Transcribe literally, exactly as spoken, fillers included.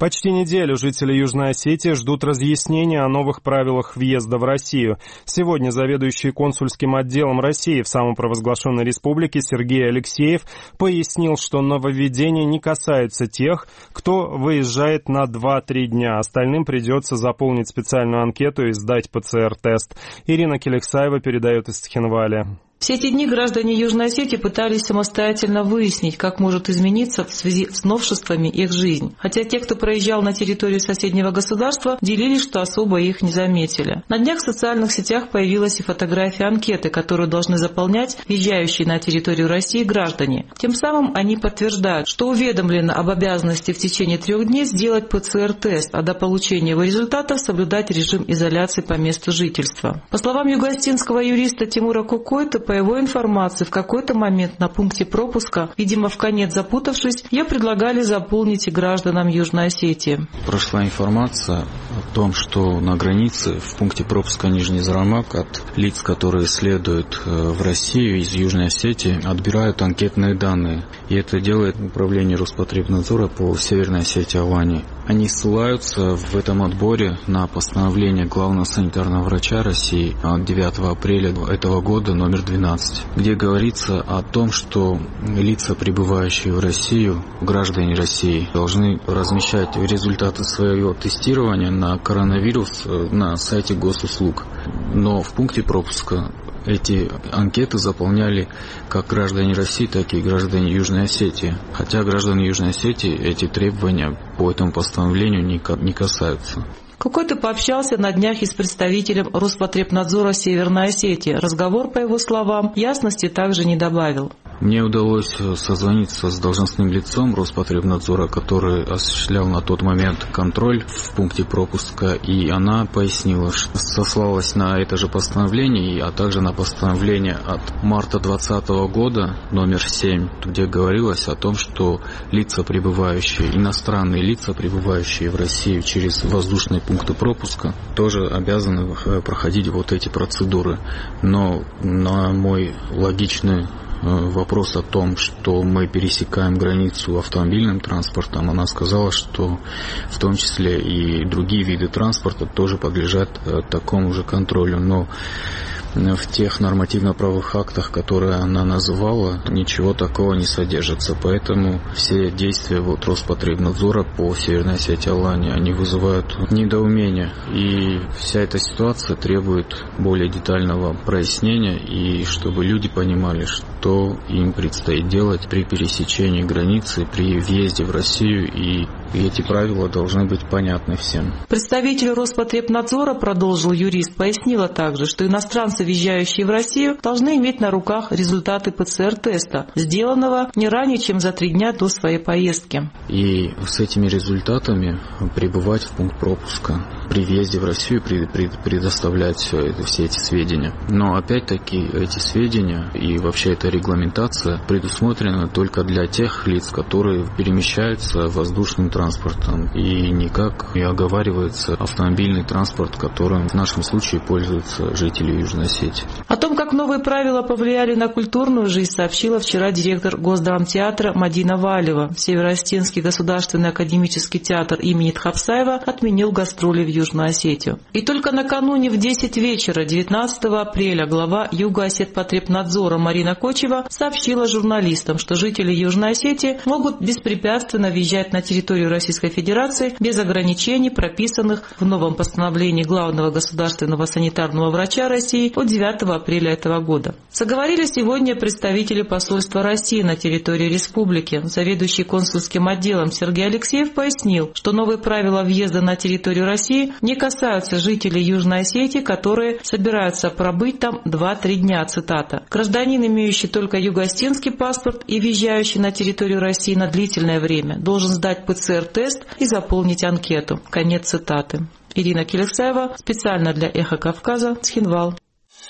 Почти неделю жители Южной Осетии ждут разъяснения о новых правилах въезда в Россию. Сегодня заведующий консульским отделом России в самопровозглашенной республике Сергей Алексеев пояснил, что нововведения не касаются тех, кто выезжает на два-три дня. Остальным придется заполнить специальную анкету и сдать ПЦР-тест. Ирина Келексаева передает из Цхинваля. Все эти дни граждане Южной Осетии пытались самостоятельно выяснить, как может измениться в связи с новшествами их жизнь. Хотя те, кто проезжал на территорию соседнего государства, делились, что особо их не заметили. На днях в социальных сетях появилась и фотография анкеты, которую должны заполнять въезжающие на территорию России граждане. Тем самым они подтверждают, что уведомлены об обязанности в течение трех дней сделать ПЦР-тест, а до получения его результатов соблюдать режим изоляции по месту жительства. По словам югоостинского юриста Тимура Кукойта, по его информации, в какой-то момент на пункте пропуска, видимо, вконец запутавшись, ее предлагали заполнить и гражданам Южной Осетии. Прошла информация о том, что на границе в пункте пропуска Нижний Зарамак от лиц, которые следуют в Россию из Южной Осетии, отбирают анкетные данные. И это делает управление Роспотребнадзора по Северной Осетии Алании. Они ссылаются в этом отборе на постановление главного санитарного врача России от девятого апреля этого года номер двенадцать, где говорится о том, что лица, прибывающие в Россию, граждане России, должны размещать результаты своего тестирования на коронавирус на сайте госуслуг. Но в пункте пропуска эти анкеты заполняли как граждане России, так и граждане Южной Осетии. Хотя граждан Южной Осетии эти требования по этому постановлению не касаются. Кукойта пообщался на днях и с представителем Роспотребнадзора Северной Осетии. Разговор, по его словам, ясности также не добавил. Мне удалось созвониться с должностным лицом Роспотребнадзора, который осуществлял на тот момент контроль в пункте пропуска, и она пояснила, что сослалась на это же постановление, а также на постановление от марта двадцатого года номер семь, где говорилось о том, что лица, прибывающие, иностранные лица, прибывающие в Россию через воздушные пункты пропуска, тоже обязаны проходить вот эти процедуры. Но на мой логичный вопрос о том, что мы пересекаем границу автомобильным транспортом, она сказала, что в том числе и другие виды транспорта тоже подлежат такому же контролю. Но в тех нормативно-правовых актах, которые она называла, ничего такого не содержится. Поэтому все действия вот Роспотребнадзора по Северной Осетии Алании, они вызывают недоумение. И вся эта ситуация требует более детального прояснения, и чтобы люди понимали, что им предстоит делать при пересечении границы, при въезде в Россию, и эти правила должны быть понятны всем. Представитель Роспотребнадзора, продолжил юрист, пояснила также, что иностранцы, въезжающие в Россию, должны иметь на руках результаты ПЦР-теста, сделанного не ранее, чем за три дня до своей поездки. И с этими результатами прибывать в пункт пропуска, при въезде в Россию предоставлять все, это, все эти сведения. Но опять-таки эти сведения и вообще эта регламентация предусмотрена только для тех лиц, которые перемещаются воздушным транспортом, и никак не оговаривается автомобильный транспорт, которым в нашем случае пользуются жители Южной Осетии. О том, как новые правила повлияли на культурную жизнь, сообщила вчера директор Госдрамтеатра Мадина Валева. Северо-Осетинский государственный академический театр имени Тхапсаева отменил гастроли в Южную Осетию. И только накануне в десять вечера девятнадцатого апреля глава Юго-Осетпотребнадзора Марина Кочева сообщила журналистам, что жители Южной Осетии могут беспрепятственно въезжать на территорию Российской Федерации без ограничений, прописанных в новом постановлении главного государственного санитарного врача России от девятого апреля этого года. Заговорили сегодня представители посольства России на территории республики. Заведующий консульским отделом Сергей Алексеев пояснил, что новые правила въезда на территорию России не касаются жителей Южной Осетии, которые собираются пробыть там два-три дня, цитата. Гражданин, имеющий только юго-осетинский паспорт и въезжающий на территорию России на длительное время, должен сдать ПЦР-тест и заполнить анкету. Конец цитаты. Ирина Келексаева специально для Эхо Кавказа, Цхинвал.